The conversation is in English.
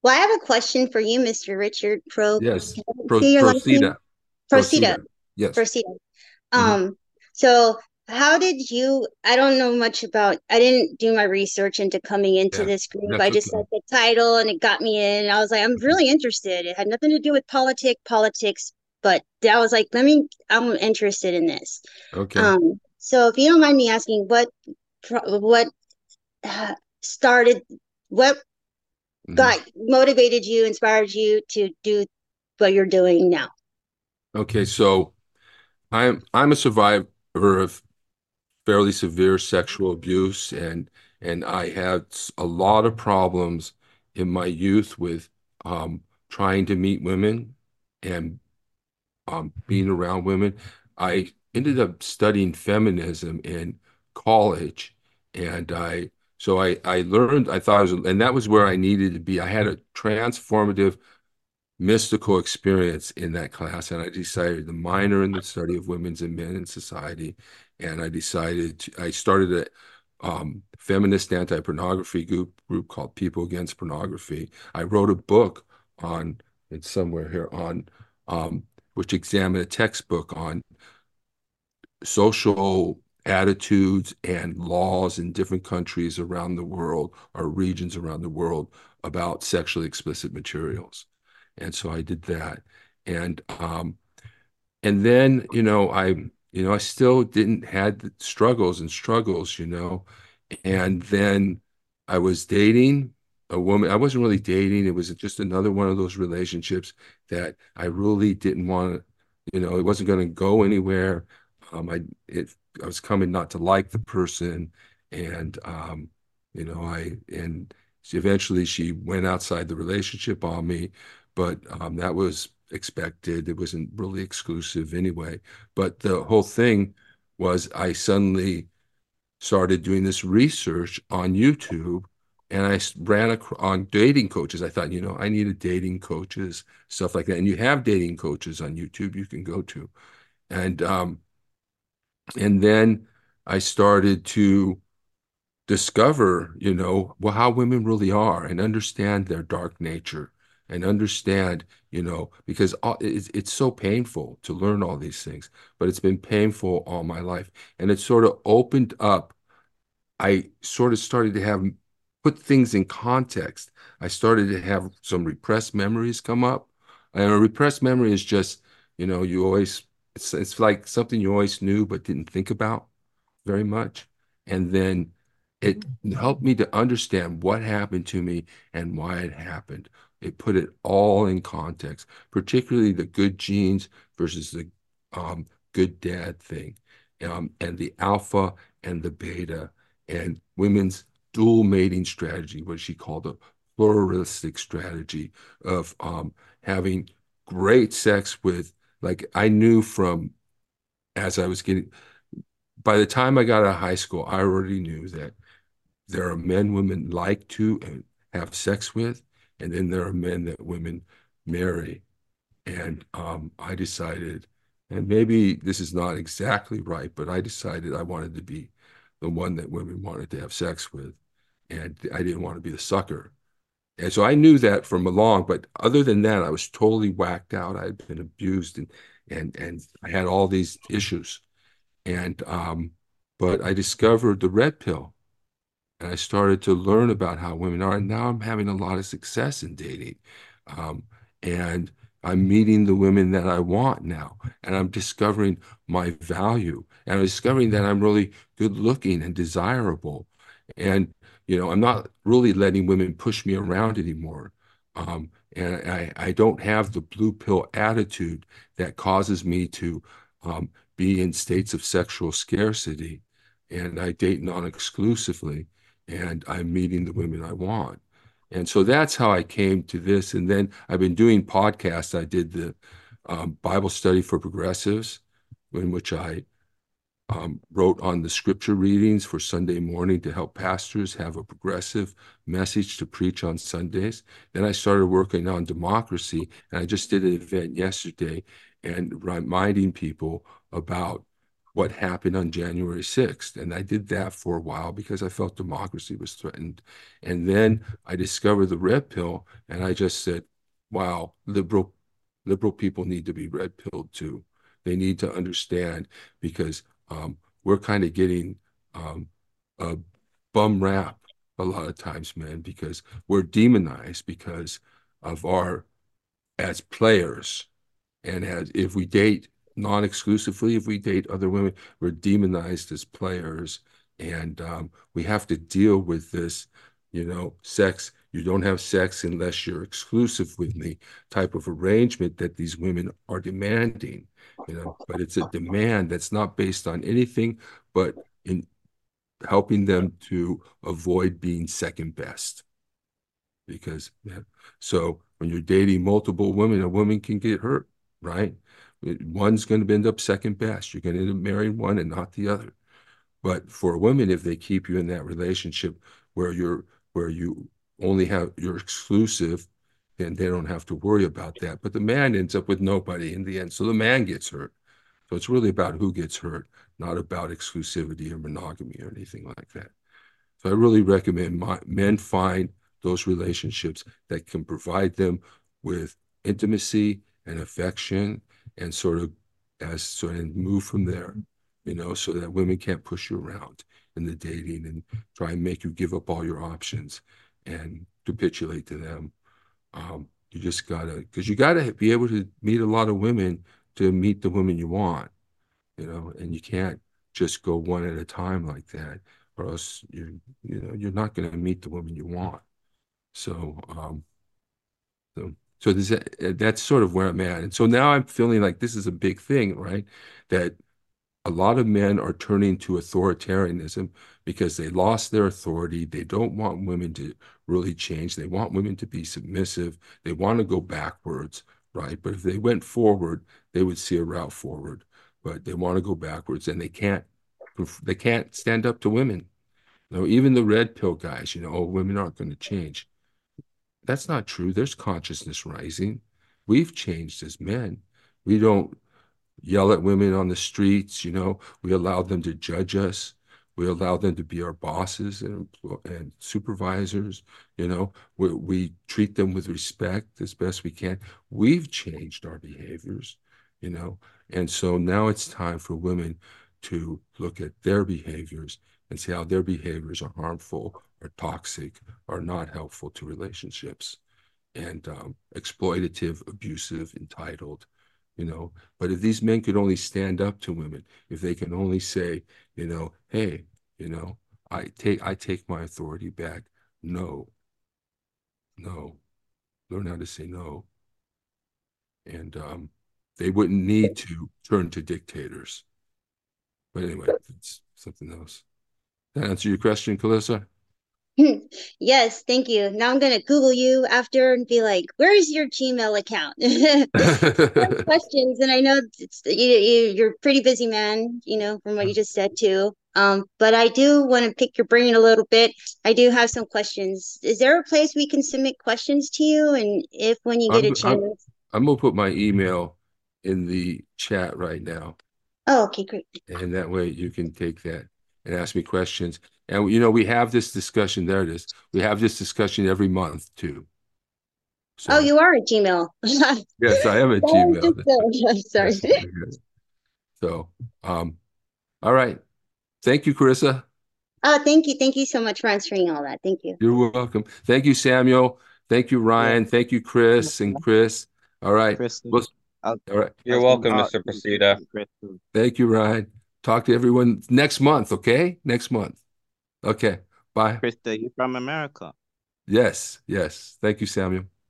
Well, I have a question for you, Mr. Richard Yes. Can I see your last name? Proceda. Procida. Proceda. Yes. Procida. Hmm. So how did you, I don't know much about, I didn't do my research into coming into Yeah. this group. That's I just saw okay. the title and it got me in. And I was like, I'm Okay. really interested. It had nothing to do with politics, but I was like, I'm interested in this. Okay. So if you don't mind me asking, what uh, started, what Hmm. got motivated you, inspired you to do what you're doing now? Okay. So I'm a survivor of fairly severe sexual abuse, and I had a lot of problems in my youth with trying to meet women and being around women. I ended up studying feminism in college, and I learned, I thought I was, and that was where I needed to be. I had a transformative mystical experience in that class, and I decided to minor in the study of women's and men in society. And I started a feminist anti-pornography group called People Against Pornography. I wrote a book on, it's somewhere here, on um, which examined a textbook on social attitudes and laws in different countries around the world or regions around the world about sexually explicit materials. And so I did that. And and then, I still didn't had the struggles. And then I was dating a woman. I wasn't really dating. It was just another one of those relationships that I really didn't want to, it wasn't going to go anywhere. Um, I I was coming not to like the person, and and eventually she went outside the relationship on me, but that was expected. It wasn't really exclusive anyway. But the whole thing was I suddenly started doing this research on YouTube, and I ran on dating coaches. I thought, I needed dating coaches, stuff like that. And you have dating coaches on YouTube you can go to. And and then I started to discover, well, how women really are and understand their dark nature and understand, because it's so painful to learn all these things, but it's been painful all my life. And it sort of opened up. I sort of started to have put things in context. I started to have some repressed memories come up. And a repressed memory is just, you always, it's like something you always knew but didn't think about very much. And then it helped me to understand what happened to me and why it happened. It put it all in context, particularly the good genes versus the good dad thing, and the alpha and the beta, and women's dual mating strategy, what she called a pluralistic strategy of having great sex with, like, I knew from as I was getting, by the time I got out of high school, I already knew that there are men women like to and have sex with, and then there are men that women marry. And I decided, and maybe this is not exactly right, but I decided I wanted to be the one that women wanted to have sex with, and I didn't want to be the sucker. And so I knew that from along, but other than that, I was totally whacked out. I had been abused, and I had all these issues. And but I discovered the red pill, and I started to learn about how women are. And now I'm having a lot of success in dating. Um, and I'm meeting the women that I want now. And I'm discovering my value. And I'm discovering that I'm really good looking and desirable. And, I'm not really letting women push me around anymore. And I don't have the blue pill attitude that causes me to be in states of sexual scarcity. And I date non-exclusively, and I'm meeting the women I want. And so that's how I came to this. And then I've been doing podcasts. I did the Bible study for progressives, in which I wrote on the scripture readings for Sunday morning to help pastors have a progressive message to preach on Sundays. Then I started working on democracy, and I just did an event yesterday and reminding people about what happened on January 6th. And I did that for a while because I felt democracy was threatened. And then I discovered the red pill, and I just said, wow, liberal people need to be red pilled too. They need to understand because we're kind of getting a bum rap a lot of times, man, because we're demonized because of our as players. And as if we date non-exclusively, if we date other women, we're demonized as players. And we have to deal with this, sex. You don't have sex unless you're exclusive with me type of arrangement that these women are demanding, but it's a demand that's not based on anything but in helping them to avoid being second best. Because, yeah. So when you're dating multiple women, a woman can get hurt, right? One's going to end up second best. You're going to end up marrying one and not the other. But for a woman, if they keep you in that relationship where you only have you're exclusive, then they don't have to worry about that. But the man ends up with nobody in the end. So the man gets hurt. So it's really about who gets hurt, not about exclusivity or monogamy or anything like that. So I really recommend men find those relationships that can provide them with intimacy and affection and sort of and move from there, so that women can't push you around in the dating and try and make you give up all your options and capitulate to them. You just because you gotta be able to meet a lot of women to meet the women you want, and you can't just go one at a time like that, or else you're not going to meet the woman you want. So, so that's sort of where I'm at. And so now I'm feeling like this is a big thing, right? That a lot of men are turning to authoritarianism because they lost their authority. They don't want women to really change. They want women to be submissive. They want to go backwards, right? But if they went forward, they would see a route forward. But they want to go backwards, and they can't. They can't stand up to women. Even the red pill guys, oh, women aren't going to change. That's not true. There's consciousness rising. We've changed as men. We don't yell at women on the streets. We allow them to judge us. We allow them to be our bosses and supervisors. We treat them with respect as best we can. We've changed our behaviors, and so now it's time for women to look at their behaviors and see how their behaviors are harmful or toxic or not helpful to relationships and exploitative, abusive, entitled, But if these men could only stand up to women, if they can only say, hey, I take my authority back. No, no, learn how to say no. And they wouldn't need to turn to dictators. But anyway, it's something else. That answer your question, Calissa? Yes, thank you. Now I'm gonna Google you after and be like, "Where's your Gmail account?" Questions, and I know you're a pretty busy man, from what you just said too. But I do want to pick your brain a little bit. I do have some questions. Is there a place we can submit questions to you? And if when you get a I'm, I'm, chance. I'm gonna put my email in the chat right now, Oh, okay, great. and that way you can take that and ask me questions. And we have this discussion. There it is. We have this discussion every month too. Oh, So you are a Gmail. yes, I am a Sorry, Gmail. I'm sorry. That's very good. So, all right. Thank you, Carissa. Oh, thank you. Thank you so much for answering all that. Thank you. You're welcome. Thank you, Samuel. Thank you, Yeah, Ryan. Thank you, Chris and Chris. All right. Kristen. Well, I'll all right. You're I'll send welcome, out Mr. to Pursuta. Kristen. Thank you, Ryan. Talk to everyone next month, okay? Next month. Okay. Bye. Krista, you from America? Yes, yes. Thank you, Samuel.